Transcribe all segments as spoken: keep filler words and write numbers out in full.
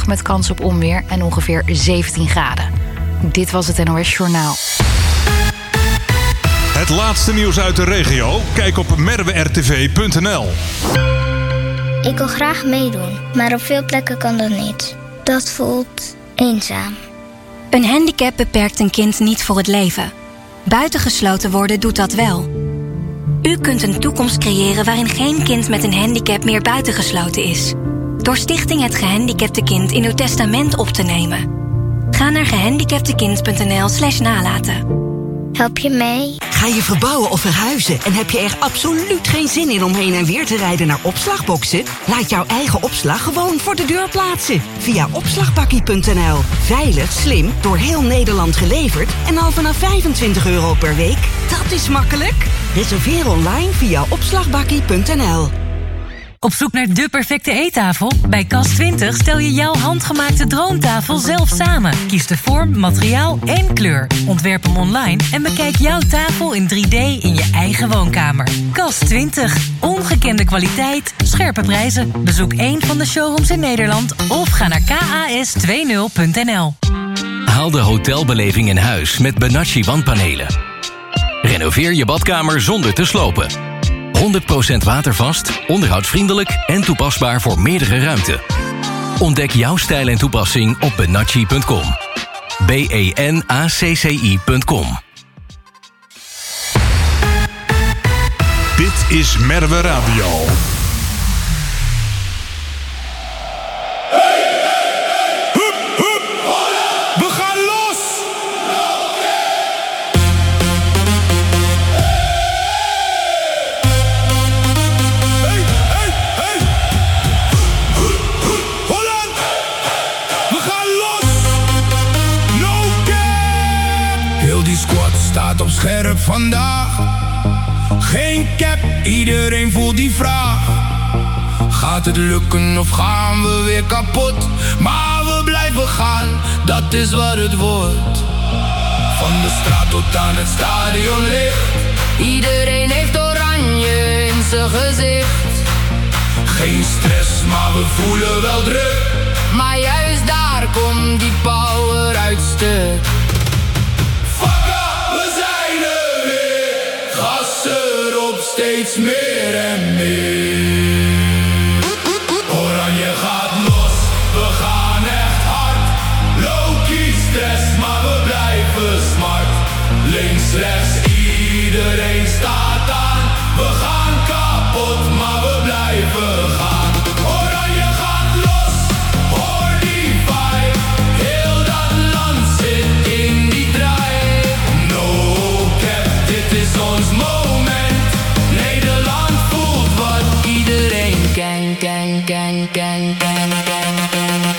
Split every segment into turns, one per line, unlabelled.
met kans op onweer en ongeveer zeventien graden. Dit was het N O S Journaal.
Het laatste nieuws uit de regio? Kijk op merwe r t v punt n l.
Ik wil graag meedoen, maar op veel plekken kan dat niet. Dat voelt eenzaam.
Een handicap beperkt een kind niet voor het leven. Buitengesloten worden doet dat wel. U kunt een toekomst creëren waarin geen kind met een handicap meer buitengesloten is. Door Stichting Het Gehandicapte Kind in uw testament op te nemen. Ga naar gehandicaptekind punt n l slash nalaten.
Help je mee?
Ga je verbouwen of verhuizen en heb je er absoluut geen zin in om heen en weer te rijden naar opslagboxen? Laat jouw eigen opslag gewoon voor de deur plaatsen. Via opslagbakkie punt n l. Veilig, slim, door heel Nederland geleverd en al vanaf vijfentwintig euro per week. Dat is makkelijk. Reserveer online via opslagbakkie punt n l.
Op zoek naar de perfecte eettafel? Bij Kas twintig stel je jouw handgemaakte droomtafel zelf samen. Kies de vorm, materiaal en kleur. Ontwerp hem online en bekijk jouw tafel in drie D in je eigen woonkamer. Kas twintig. Ongekende kwaliteit, scherpe prijzen. Bezoek één van de showrooms in Nederland of ga naar k a s twintig punt n l.
Haal de hotelbeleving in huis met Benacci wandpanelen. Renoveer je badkamer zonder te slopen. honderd procent watervast, onderhoudsvriendelijk en toepasbaar voor meerdere ruimten. Ontdek jouw stijl en toepassing op benacci punt com. B E N A C C I punt com.
Dit is Merwe Radio.
Op scherp vandaag. Geen cap, iedereen voelt die vraag. Gaat het lukken of gaan we weer kapot? Maar we blijven gaan, dat is wat het wordt. Van de straat tot aan het stadion licht. Iedereen heeft oranje in zijn gezicht. Geen stress, maar we voelen wel druk. Maar juist daar komt die power uit stuk. Steeds meer en meer. Oranje gaat los, we gaan echt hard. Low-key stress, maar we blijven smart. Links, rechts, iedereen staat aan. We gaan kapot, maar we blijven gaan. Oranje gaat los, hoor die vibe. Heel dat land zit in die draai. No cap, dit is ons moment. Gang, gang, gang, gang, gang, gang, gang.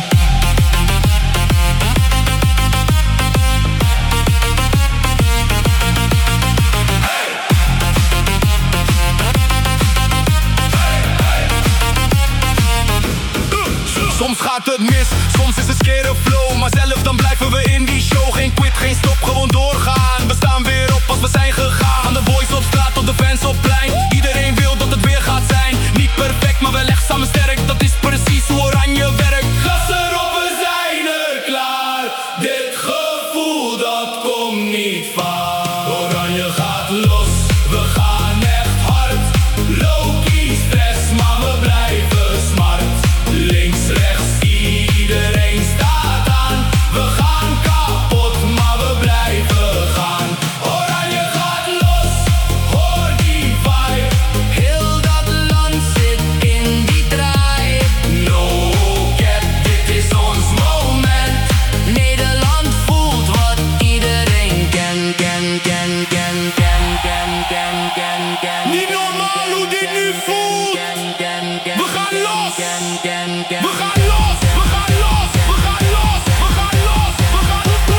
Soms gaat het mis, soms is het scare flow. Maar zelf dan blijven we in die show. Geen quit, geen stop, gewoon doorgaan. We staan weer op als we zijn gegaan. Aan de boys op straat, tot de fans op plein. Iedereen wil dat het weer gaat zijn. Niet perfect, maar wel echt samen sterk. Dat is precies hoe Oranje werkt. Gas erop, we zijn er klaar. Dit gevoel, dat komt niet vaak. Oranje gaat los, we gaan echt hard. Low-key stress, maar we blijven smart. Links, rechts, iedereen staat aan. We gaan kapot, maar we blijven gaan. Oranje gaat los, hoor die vibe. Heel dat land zit in die draai. No cap, dit is ons moment. Nederland voelt wat iedereen ken, ken, ken, ken, ken, ken, ken, ken, ken. Niet normaal hoe dit nu voelt. We gaan los. We gaan los. We gaan los. We gaan los. We gaan los. We gaan los. We gaan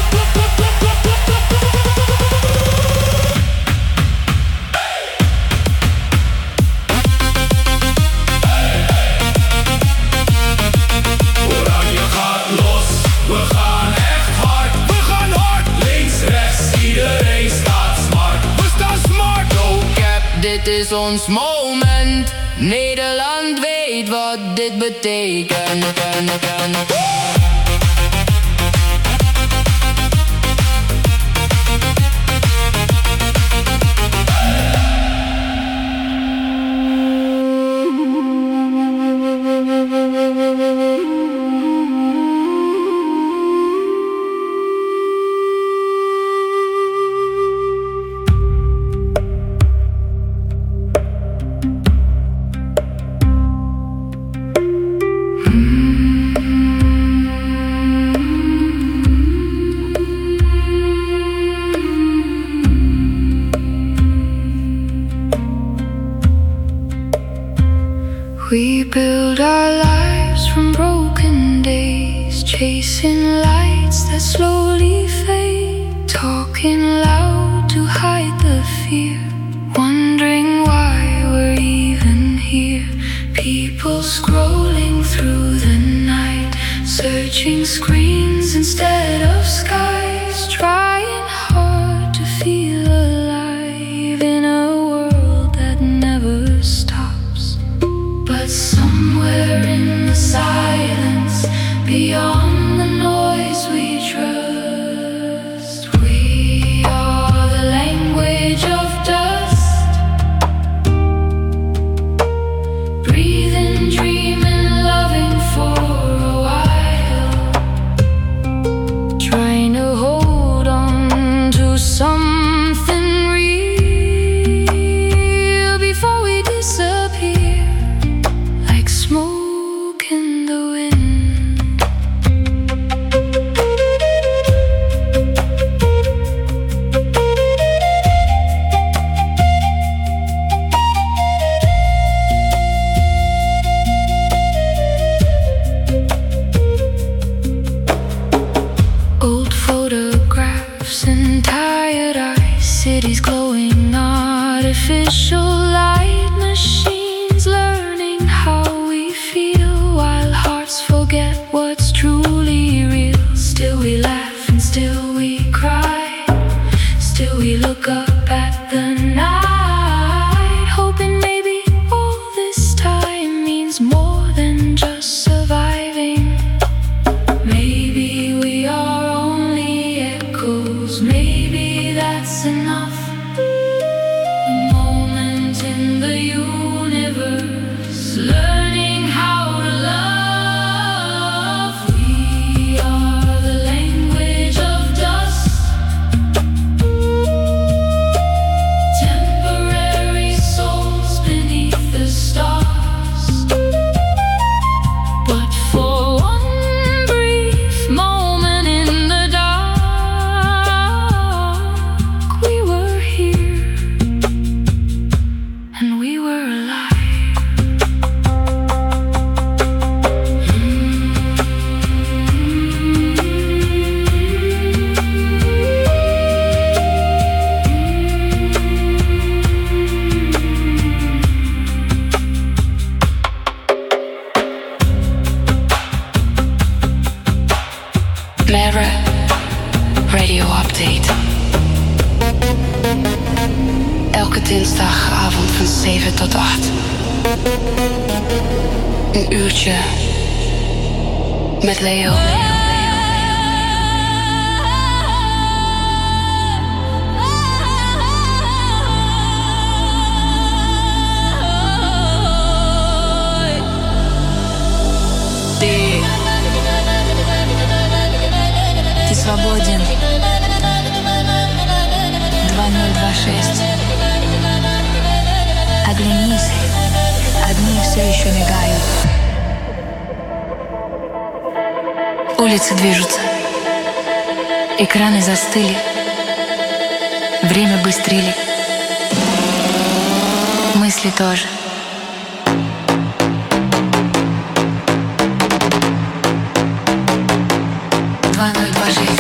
Oranje gaat los. We gaan echt hard. We gaan hard. Links, rechts, iedereen staat smart. We staan smart. No cap, dit is ons moment. Nederland weet
weet wat dit betekent.
We build our lives from broken days, chasing lights that slowly fade, talking loud to hide the fear, wondering why we're even here. People scrolling through the night, searching screens instead of skies, trying hard to feel alive in a world that never stops. But somewhere in the silence, beyond the noise we trust, we are the language of dust. Breathing, dreaming, loving for a while, trying to hold on to something real before we disappear. Smoke in the wind. Old photographs and tired eyes, cities glowing, artificial light machines learning how we feel while hearts forget what's truly real. Still we laugh and still we cry, still we look up at the night, hoping maybe all this time means more than just surviving. Maybe we are only echoes, maybe that's enough. A moment in the universe, learning how to love. We are the language of dust. Temporary souls beneath the stars. But for one brief moment in the dark, we were here and we were alive. Mera Radio Update. Elke dinsdagavond van zeven tot acht. Een uurtje met Leo.
Ты свободен. два ноль два шесть. Оглянись, огни все еще мигают. Улицы движутся, экраны застыли, время быстрели, мысли тоже. два ноль два шесть.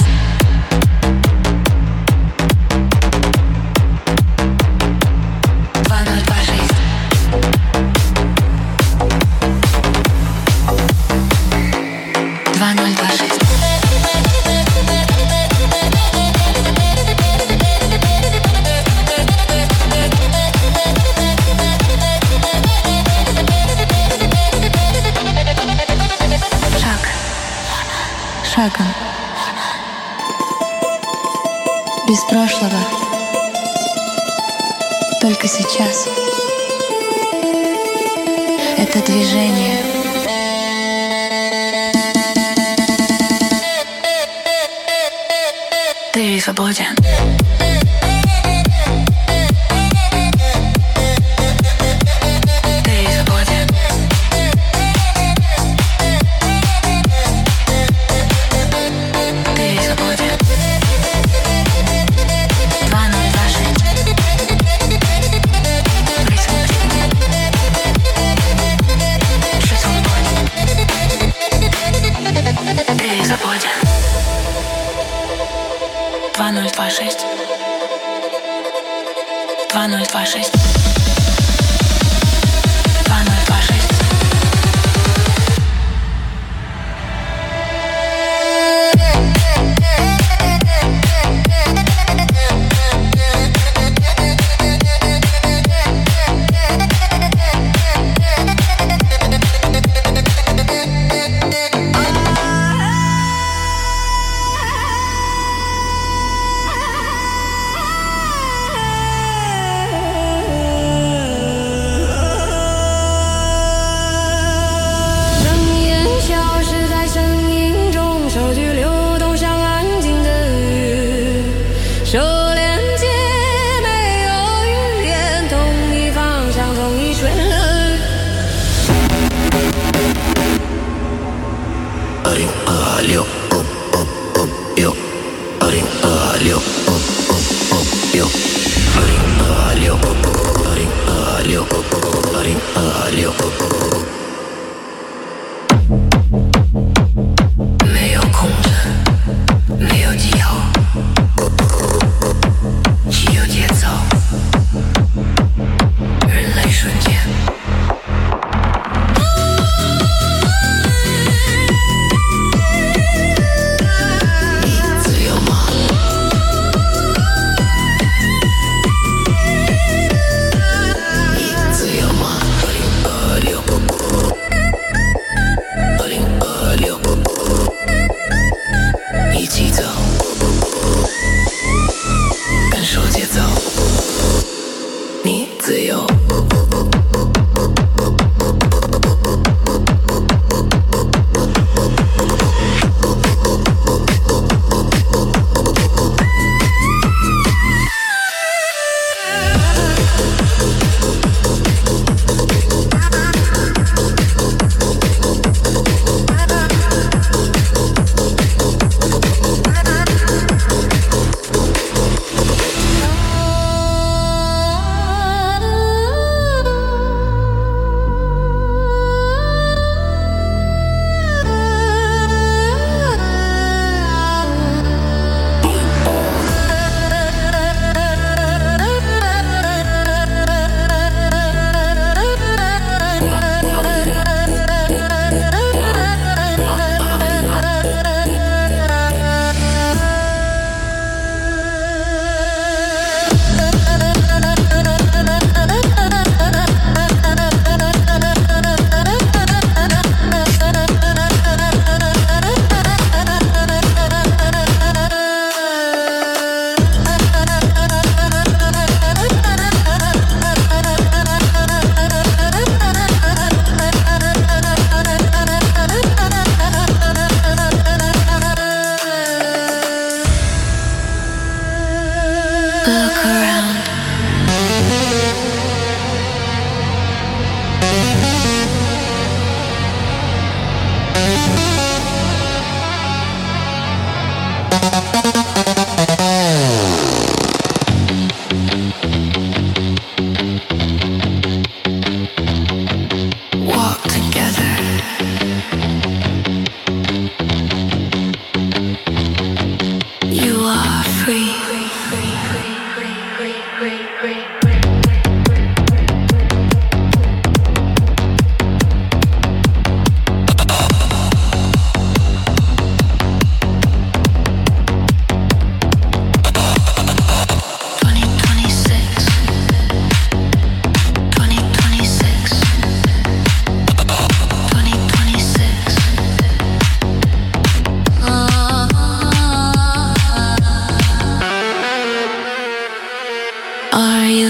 шагом, без прошлого, только сейчас. Это движение. Ты свободен. два ноль два шесть два ноль два шесть два ноль два шесть.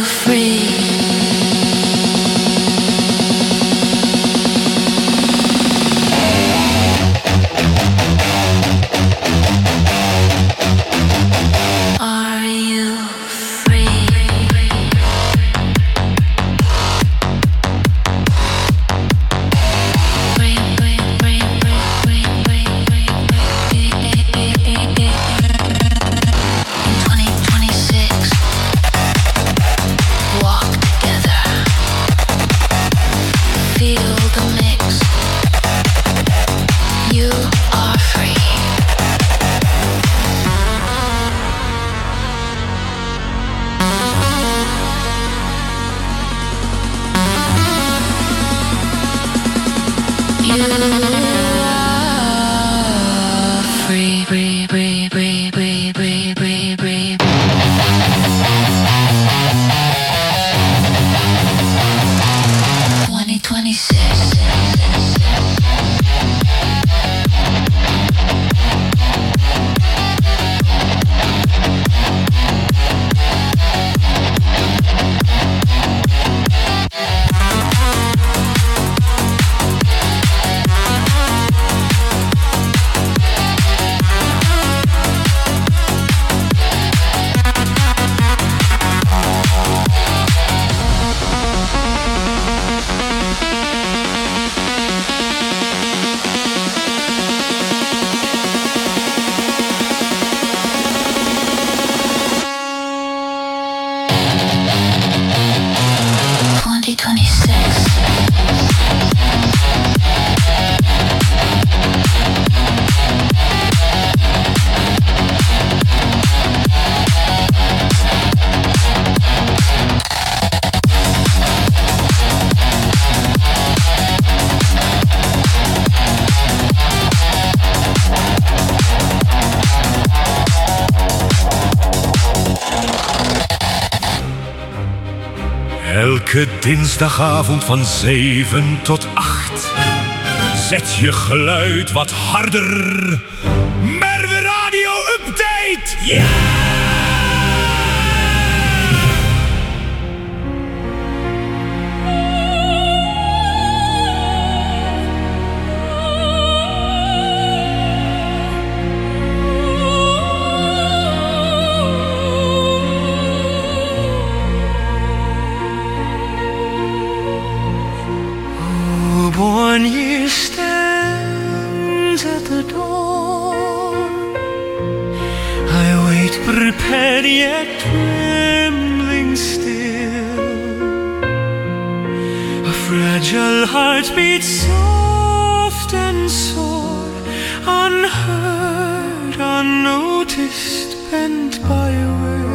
Elke dinsdagavond van zeven tot acht. Zet je geluid wat harder. Merwe Radio Update! Ja! Yeah!
One year stands at the door. I wait prepared yet trembling still. A fragile heart beats soft and sore, unheard, unnoticed, bent by a will.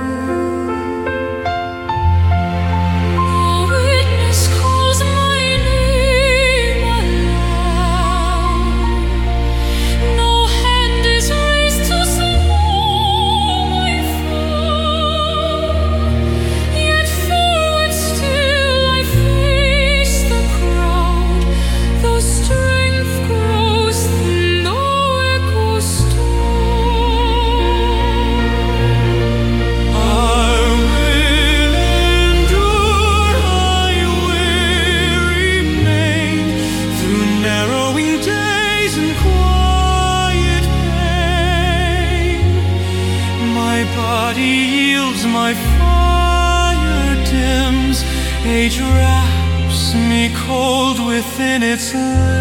My fire dims, age wraps me cold within its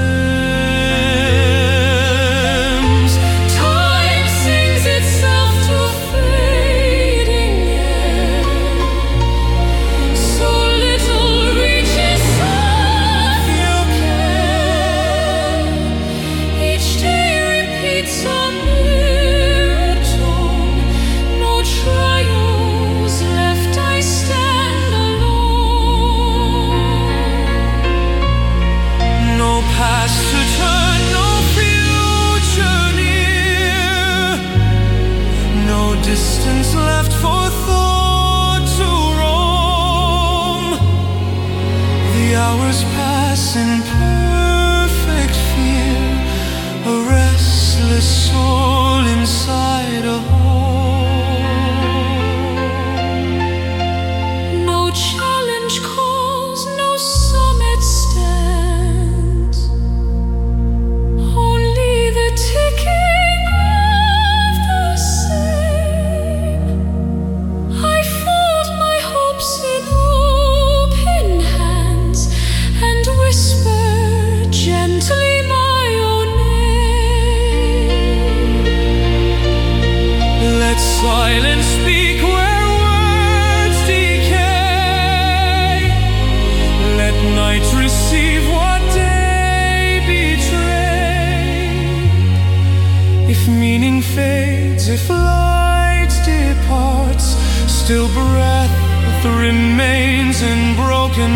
limbs. Time sings itself to fading air. So little reaches of your care. Each day repeats a mirror tone. No trial left, I stand alone. No past to If meaning fades, if light departs, still breath remains in broken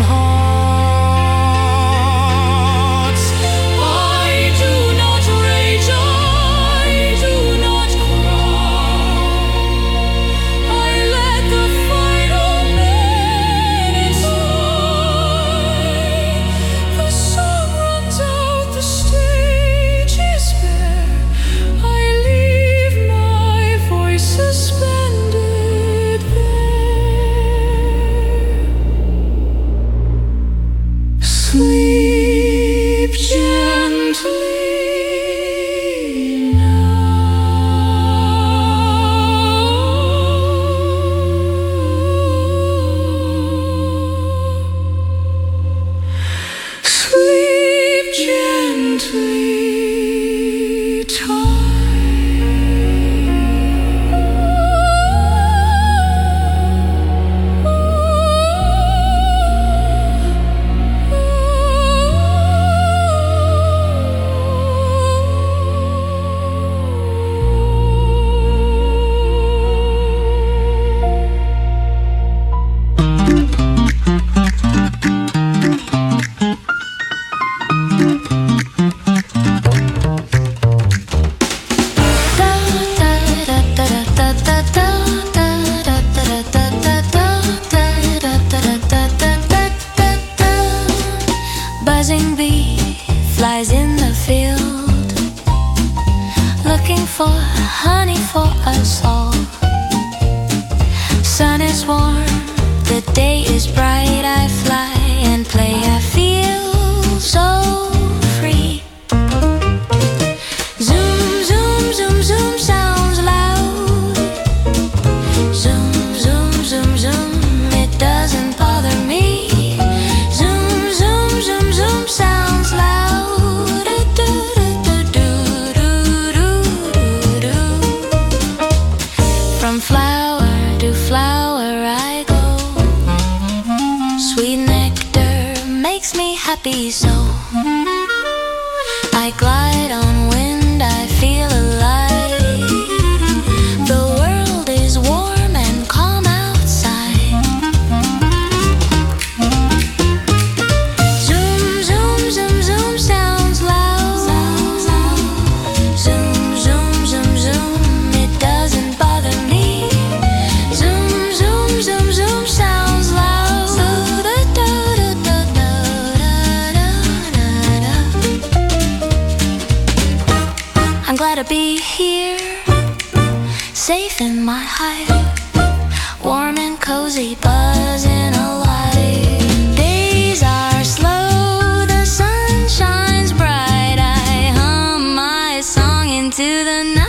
hearts. I do not rage, I do not cry. I let the final minutes lie. The song runs out, the stage is bare. I leave my voice suspended there. Sleep gently now. Sleep gently, buzzing bee flies in the field, looking for honey for us all. Sun is warm, the day is bright. I fly and play, I feel so free. Zoom, zoom, zoom, zoom sounds loud. Zoom, zoom, zoom, zoom, it doesn't bother me. Zoom, zoom, zoom, zoom sounds loud. Do-do-do-do-do-do-do. From flower to flower I go. Sweet nectar makes me happy so. I glide on wind, I feel alive. The world is warm and calm outside. Zoom, zoom, zoom, zoom sounds loud. Zoom, zoom, zoom, zoom, it doesn't bother me. Zoom, zoom, zoom, zoom sounds loud. I'm glad to be here, safe in my hive, warm and cozy, buzzing alive. Days are slow, the sun shines bright. I hum my song into the night.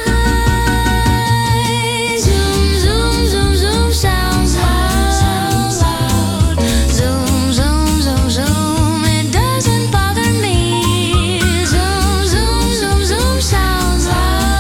Zoom, zoom, zoom, zoom sounds loud. Zoom, zoom, zoom, zoom, it doesn't bother me. Zoom, zoom, zoom, zoom sounds loud.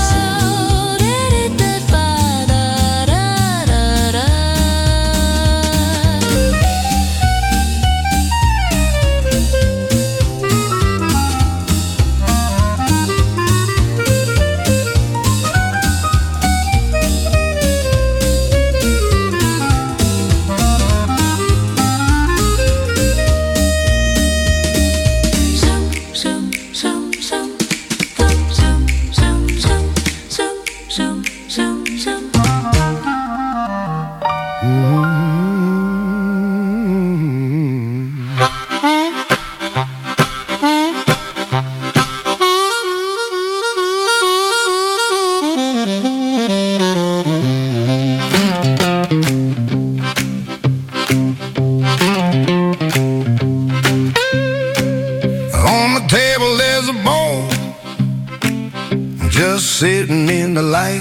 Sitting in the light,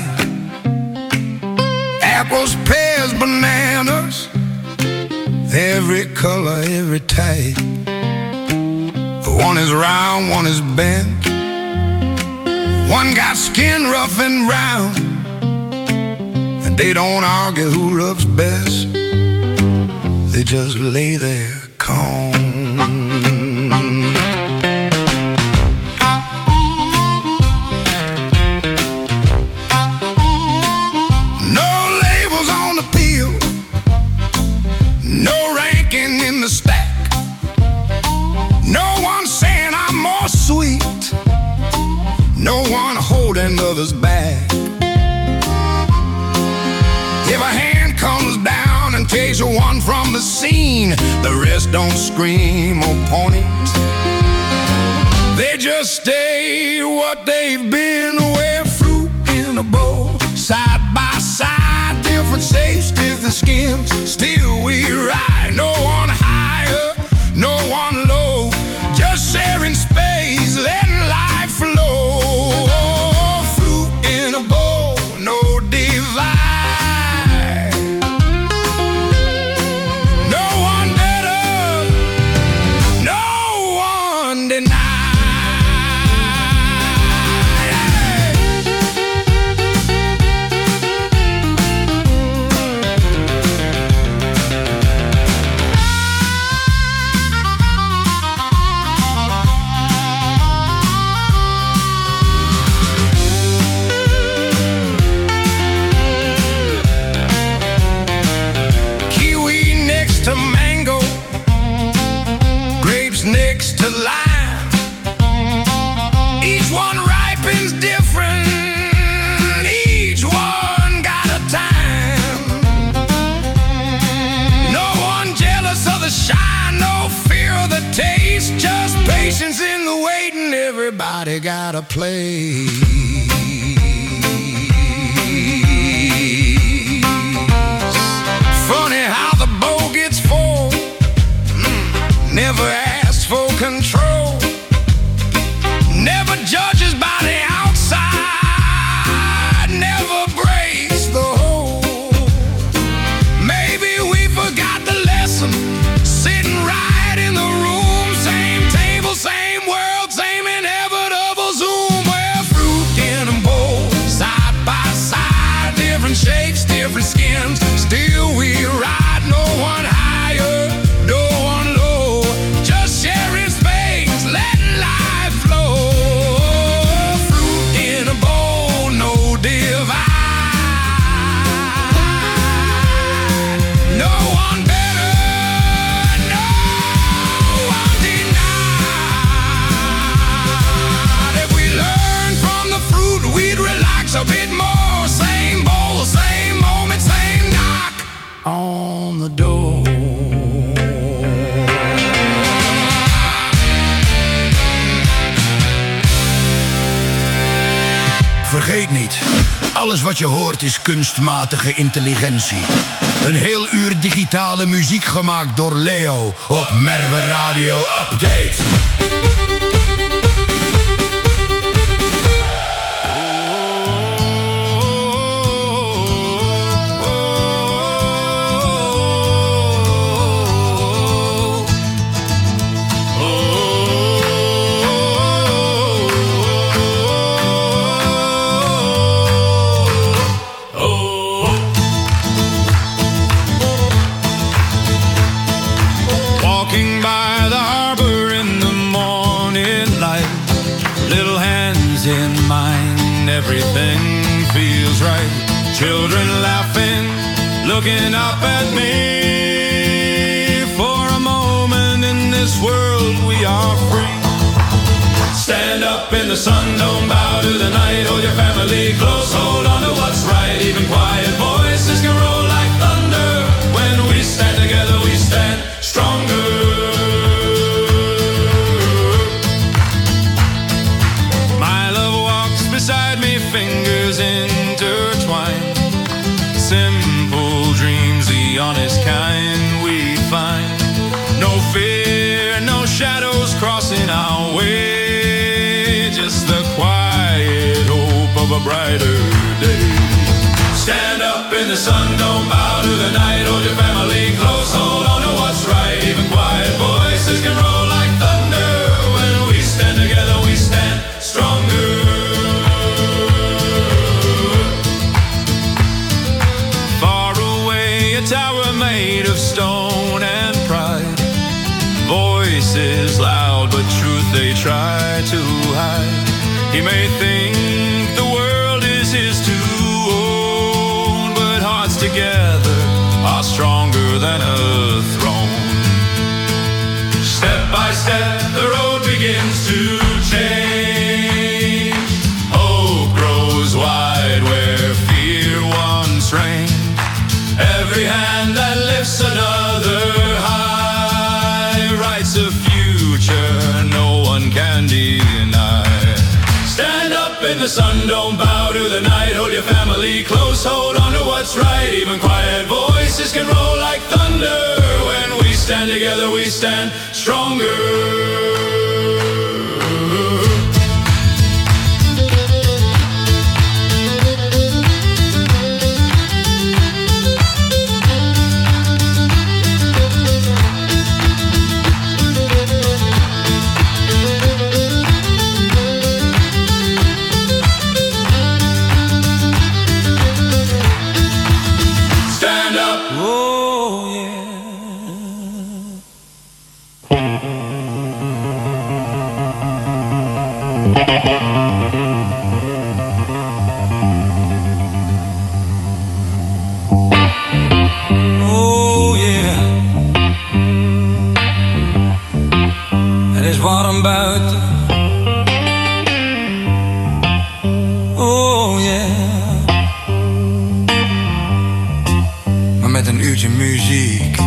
apples, pears, bananas, every color, every type. One is round, one is bent, one got skin rough and brown, and they don't argue who looks best. They just lay there calm. back. If a hand comes down and takes one from the scene, the rest don't scream or point it. They just stay what they've been. We're fruit in a bowl, side by side, different shapes, different skins. Still we ride, no one higher, no one low, just sharing space, letting life flow. Fruit in a bowl, no divide. No one better, no one denied. To mango, grapes next to lime. Each one ripens different, each one got a time. No one jealous of the shine, no fear of the taste, just patience in the waiting. Everybody got a place. Funny how the bow gets full, never asks for control, never judges by the outside, never breaks the whole. Maybe we forgot the lesson, sitting right in the room, same table, same world, same inevitable zoom. We're fruit in a bowl, side by side, different shapes, different skins. Still we ride, no one higher, no one low, just sharing space, letting life flow. Fruit in a bowl, no divide. No one better, no one denied. If we learn from the fruit, we'd relax a bit more. Same bowl, same moment, same knock on the door. Vergeet niet, alles wat je hoort is kunstmatige intelligentie. Een heel uur digitale muziek gemaakt door Leo op Merwe Radio Update.
Everything feels right. Children laughing, looking up at me. For a moment in this world we are free. Stand up in the sun, don't bow to the night. Hold your family close, hold on to what's right. Even quiet voices can roll like thunder. When we stand together, we stand stronger. Beside me, fingers intertwined. Simple dreams, the honest kind we find. No fear, no shadows crossing our way. Just the quiet hope of a brighter day. Stand up in the sun, don't bow to the night. Hold your family close, hold on to what's right. Even quiet voices can roll like thunder. When we stand together, we stand stronger. Tower made of stone and pride. Voices loud, but truth they try to hide. He may think the world is his to own, but hearts together are stronger than a throne. Step by step, the road begins to change. Hope grows wide. the sun, don't bow to the night. Hold your family close, hold on to what's right. Even quiet voices can roll like thunder. When we stand together, we stand stronger.
Oh yeah, het is warm buiten. Oh yeah, maar met een uurtje muziek.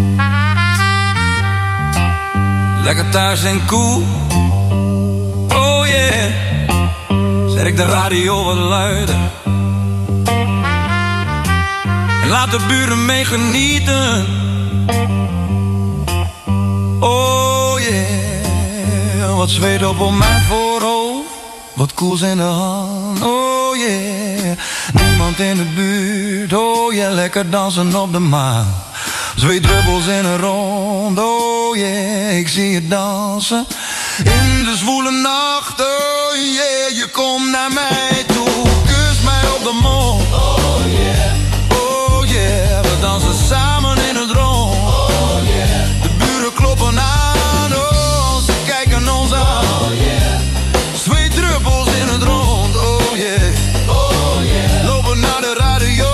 Lekker thuis en cool. Oh yeah, zet ik de radio wat luider. En laat de buren mee genieten. Oh yeah, wat zweet op op mijn voorhoofd. Wat koels in de hand. Oh yeah, niemand in de buurt. Oh yeah, lekker dansen op de maan. Zweetdruppels in een rond. Oh yeah, ik zie je dansen. In de zwoele nacht. Oh yeah, je komt naar mij toe. Kus mij op de mond. Oh yeah, oh yeah, we dansen samen in het rond. Oh yeah, de buren kloppen aan. Oh, ze kijken ons aan. Oh yeah, zweetdruppels in het rond. Oh yeah, oh yeah, lopen naar de radio.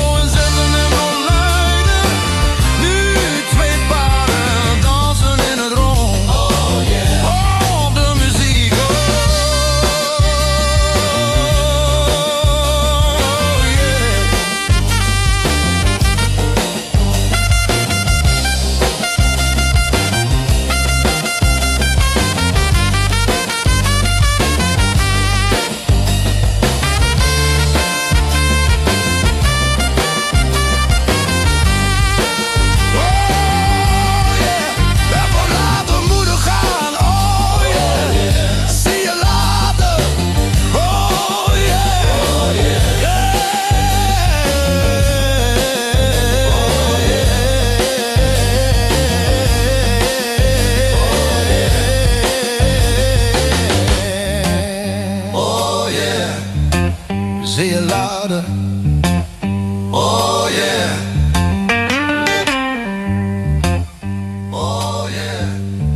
Zie je later. Oh yeah. Oh yeah.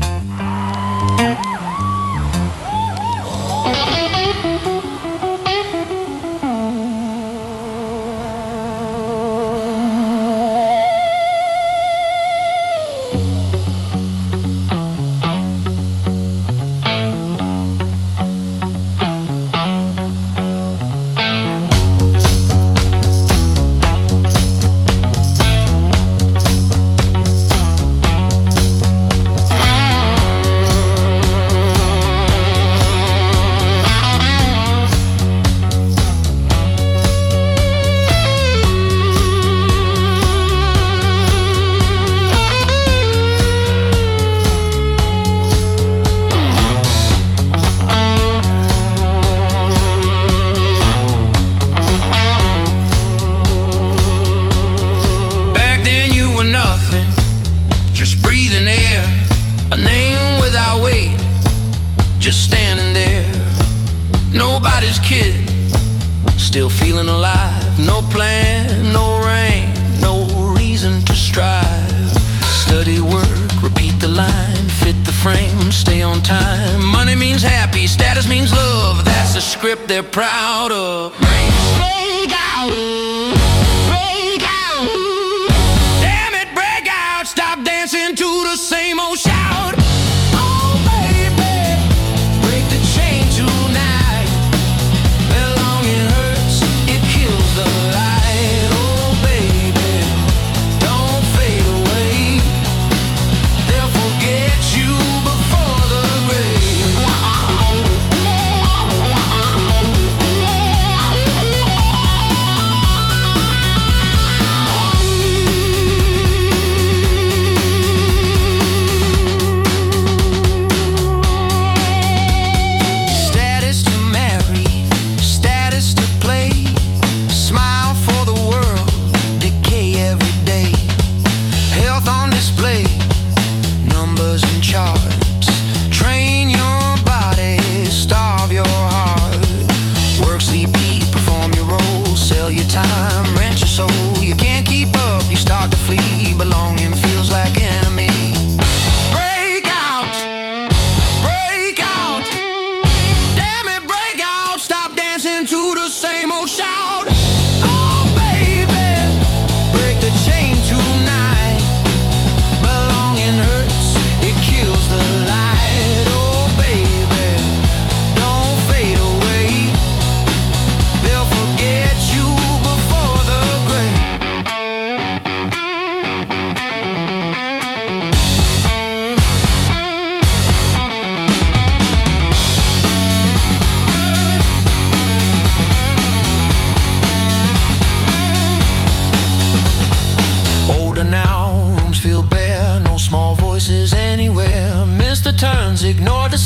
They're proud of. Break out, break out. Damn it, break out. Stop dancing to the same old shout. Oh baby, break the chain tonight. How long it hurts, it kills the light. Oh baby, don't fade away. They'll forget you before the grave.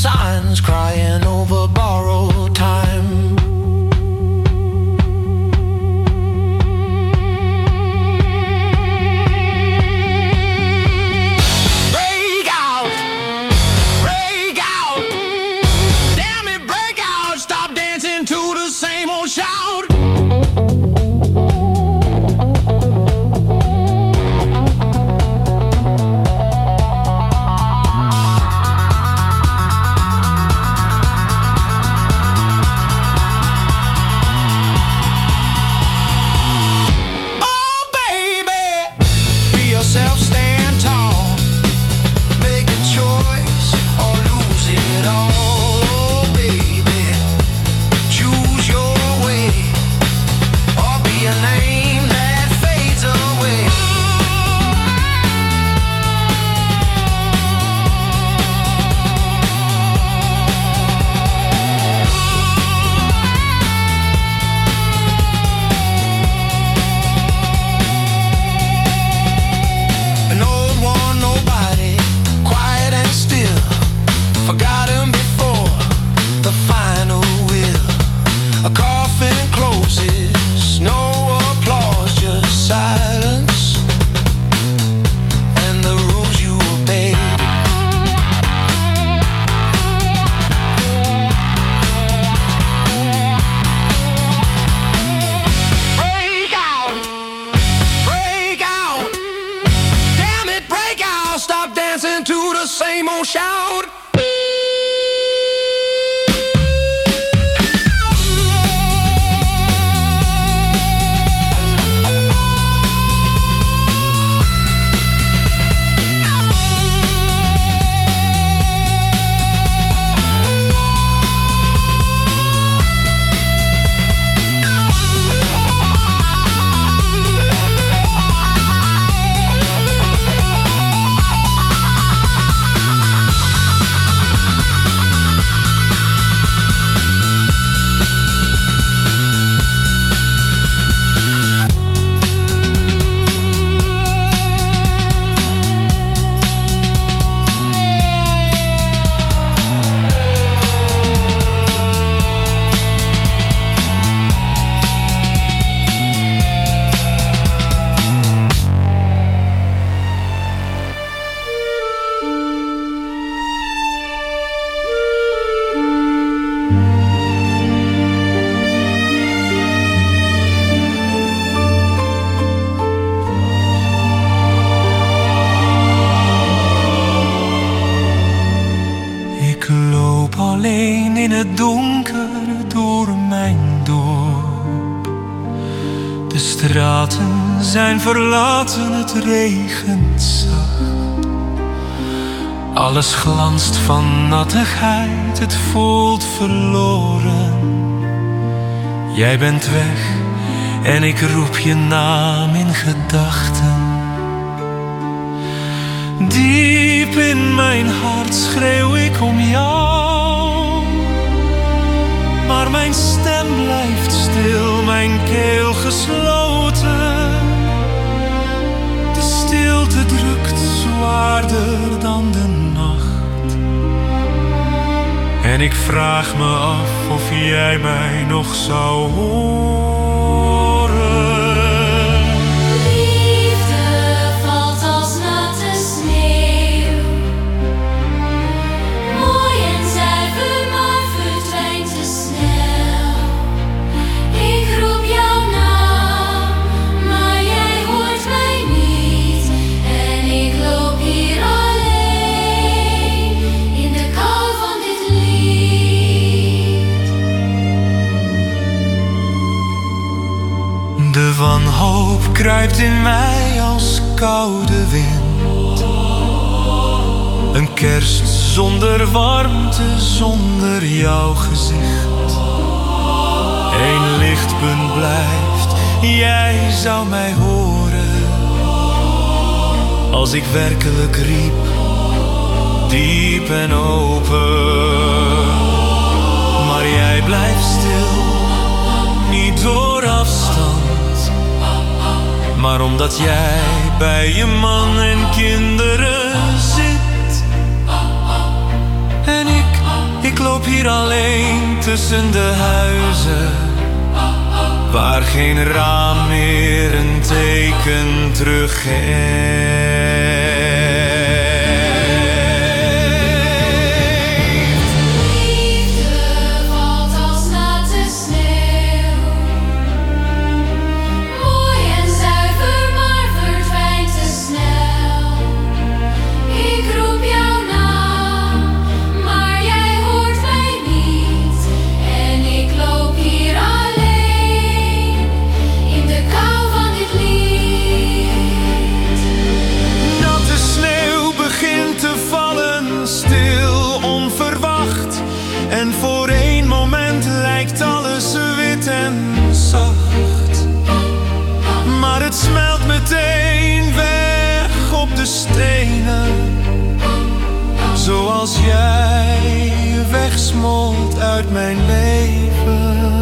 signs crying over borrowed time. Break out, break out, damn it, break out, stop dancing to the same old shout.
Zijn verlaten, het regent zacht. Alles glanst van nattigheid, het voelt verloren. Jij bent weg en ik roep je naam in gedachten. Diep in mijn hart schreeuw ik om jou, maar mijn stem blijft stil, mijn keel gesloten. De stilte drukt zwaarder dan de nacht. En ik vraag me af of jij mij nog zou horen.
Liefde valt als natte sneeuw. Mooi en zuiver, maar verdwijnt te snel. Ik roep jouw naam, maar jij hoort mij niet. En ik loop hier alleen in de kou van dit lied.
De wanhoop kruipt in mij als koude wind. Een kerst zonder warmte, zonder jouw gezicht. Eén lichtpunt blijft, jij zou mij horen. Als ik werkelijk riep, diep en open. Maar jij blijft stil, niet door afstand, maar omdat jij bij je man en kinderen zit. En ik hier alleen tussen de huizen, waar geen raam meer een teken teruggeeft. Het smelt meteen weg op de stenen, zoals jij wegsmolt uit mijn leven.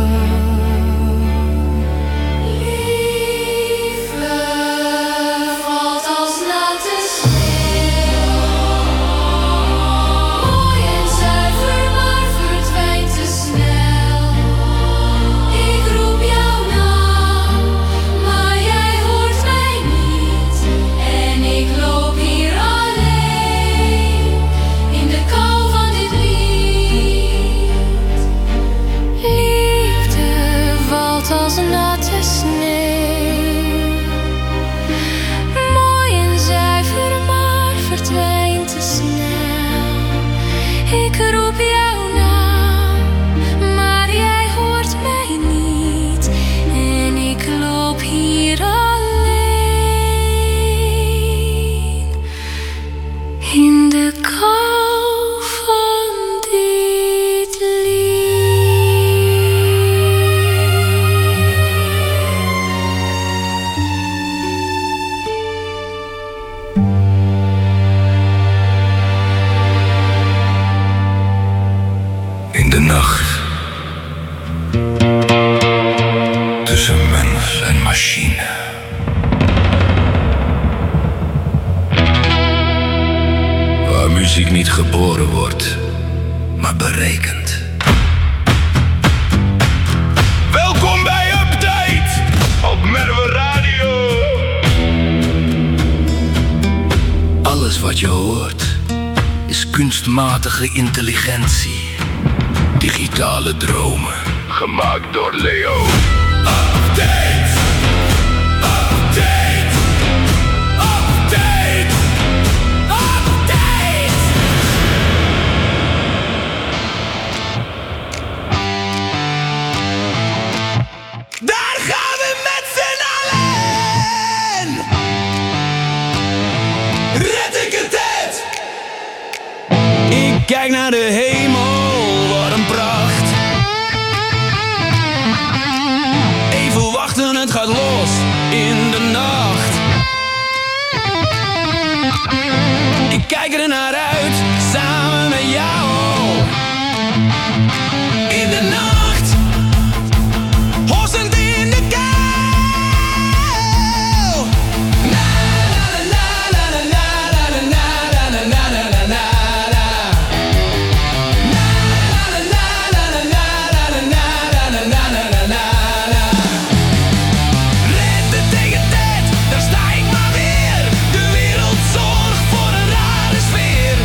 Muziek niet geboren wordt, maar berekend.
Welkom bij Update op Merwe Radio.
Alles wat je hoort is kunstmatige intelligentie. Digitale dromen, gemaakt door Leo.
Update! Update!
Kijk naar de hemel, wat een pracht. Even wachten, het gaat los in de nacht. Ik kijk er naar uit, samen met jou. In de nacht, hossend in de kou. Na na na na na na na na na na na na.
Daar sta ik maar weer. De wereld zorgt voor een rare sfeer.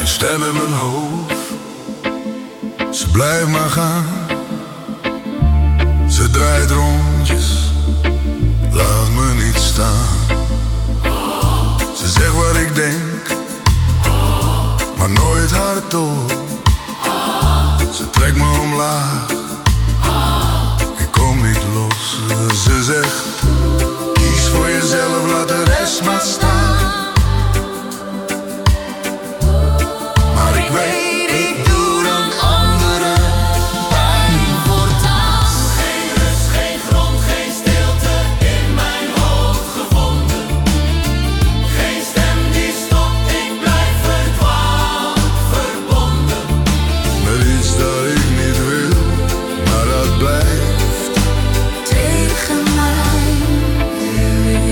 stem in mijn hoofd. Ze blijft maar gaan. Ze draait rondjes. Laat me niet staan. Ze zegt wat ik denk, maar nooit hardop. Ze trekt me omlaag. Ik kom niet los. Ze zegt, kies voor jezelf, laat de rest maar staan. Maar ik weet, ik doe dan anderen pijn voortaan.
Geen rust, geen grond, geen stilte in mijn hoofd gevonden. Geen stem die stopt, ik blijf verdwaald, verbonden.
Met iets dat ik niet wil, maar dat blijft
tegen mij wil.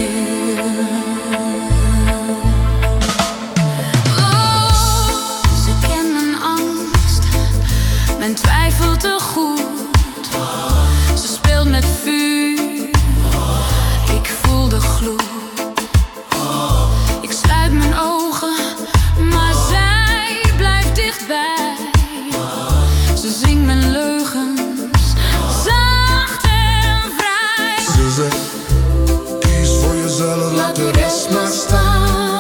Oh, ze kent mijn angst, mijn twijfel te goed. Ze speelt met vuur, ik voel de gloed. Ik sluit mijn ogen, maar zij blijft dichtbij. Ze zingt mijn leugens, zacht en vrij.
Ze zegt, kies voor jezelf, laat de rest maar staan.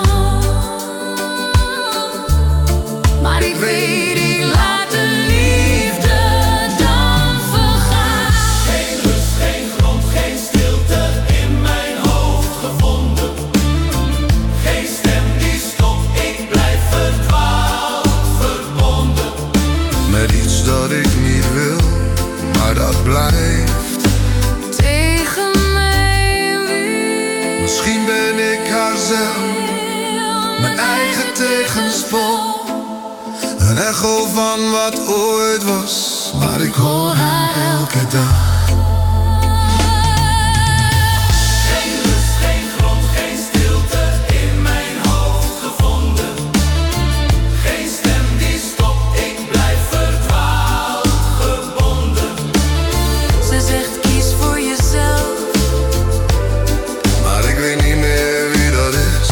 Maar ik weet, ik laat de liefde dan vergaan.
Geen rust, geen grond, geen stilte in mijn hoofd gevonden. Geen stem die stopt, ik blijf verdwaald, verbonden.
Met iets dat ik niet wil, maar dat blijft
Tegen mij weer.
Misschien ben ik haarzelf, mijn eigen tegenspoor. Een echo van wat ooit was, maar ik hoor haar elke dag.
Geen rust, geen grond, geen stilte in mijn hoofd gevonden. Geen stem die stopt, ik blijf verdwaald, gebonden.
Ze zegt, kies voor jezelf.
Maar ik weet niet meer wie dat is.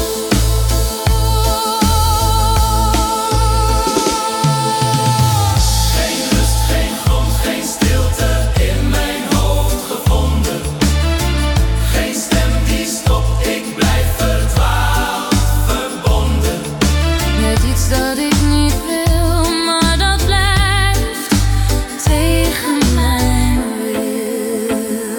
Geen rust, geen grond, geen stilte in mijn hoofd gevonden. Geen stem die stopt, ik blijf verdwaald, verbonden.
Met iets dat ik niet wil, maar dat blijft tegen mij wil.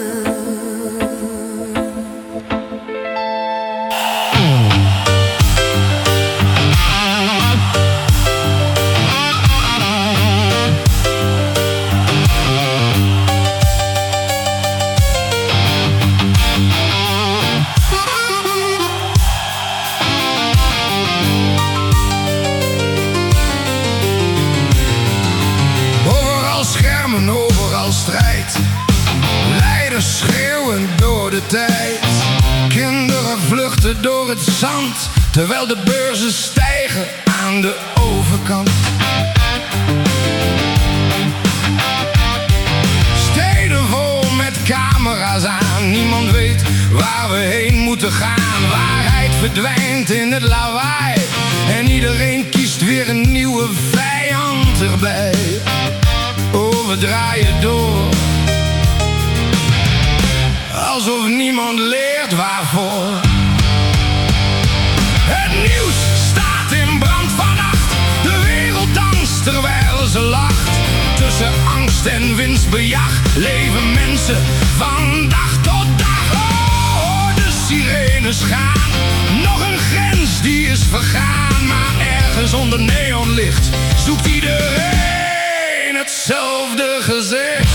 Overal schermen, overal strijd. Leiders schreeuwen door de tijd. Kinderen vluchten door het zand, terwijl de beurzen stijgen aan de overkant. Steden vol met camera's aan. Niemand weet waar we heen moeten gaan. Waarheid verdwijnt in het lawaai. En iedereen kiest weer een nieuwe vijand erbij. Oh, we draaien door. Alsof niemand leert waarvoor. Het nieuws staat in brand vannacht. De wereld danst terwijl ze lacht. Tussen angst en winstbejag leven mensen van dag tot dag. Oh, de sirenes gaan. Nog een grens die is vergaan. Maar ergens onder neonlicht zoekt iedereen hetzelfde gezicht.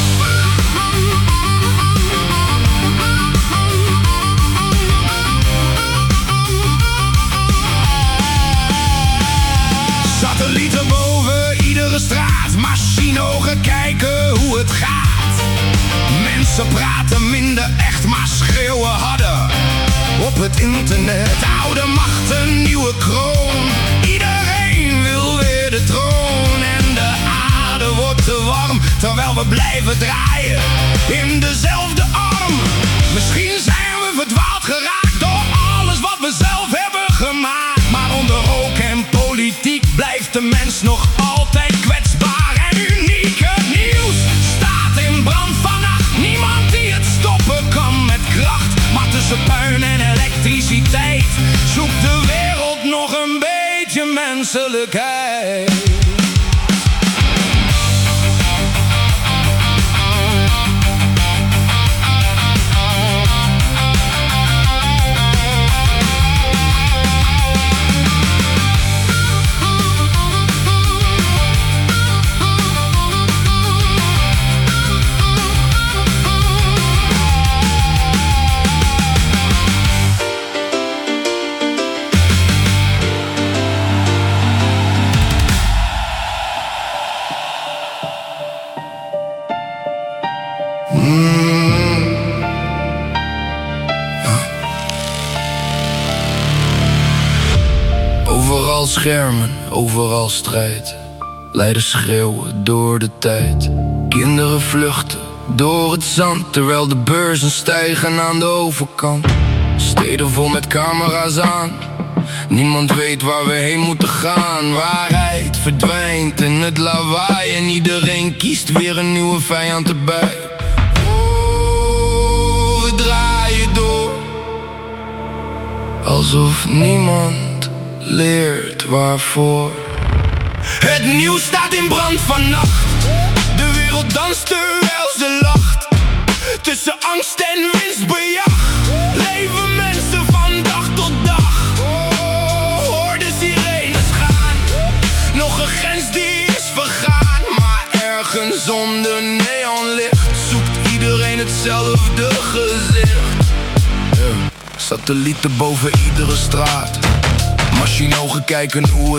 Satellieten boven iedere straat. Machinogen kijken hoe het gaat. Mensen praten minder echt, maar schreeuwen harder. Op het internet, oude macht, een nieuwe kroon. Iedereen wil weer de troon. En de aarde wordt te warm, terwijl we blijven draaien in dezelfde arm. Misschien zijn we verdwaald geraakt door alles wat we zelf hebben gemaakt. Maar onder rook en politiek blijft
is nog altijd kwetsbaar en uniek. Het nieuws staat in brand vannacht. Niemand die het stoppen kan met kracht. Maar tussen puin en elektriciteit zoekt de wereld nog een beetje menselijkheid.
Overal schermen, overal strijd. Leiders schreeuwen door de tijd. Kinderen vluchten door het zand, terwijl de beurzen stijgen aan de overkant. Steden vol met camera's aan. Niemand weet waar we heen moeten gaan. Waarheid verdwijnt in het lawaai en iedereen kiest weer een nieuwe vijand erbij. Oh, we draaien door, alsof niemand leert waarvoor.
Het nieuws staat in brand vannacht. De wereld danst terwijl ze lacht. Tussen angst en winstbejag leven mensen van dag tot dag. Oh, hoor de sirenes gaan. Nog een grens die is vergaan. Maar ergens onder neonlicht zoekt iedereen hetzelfde gezicht.
Yeah. Satellieten boven iedere straat. Machine-ogen kijken hoe het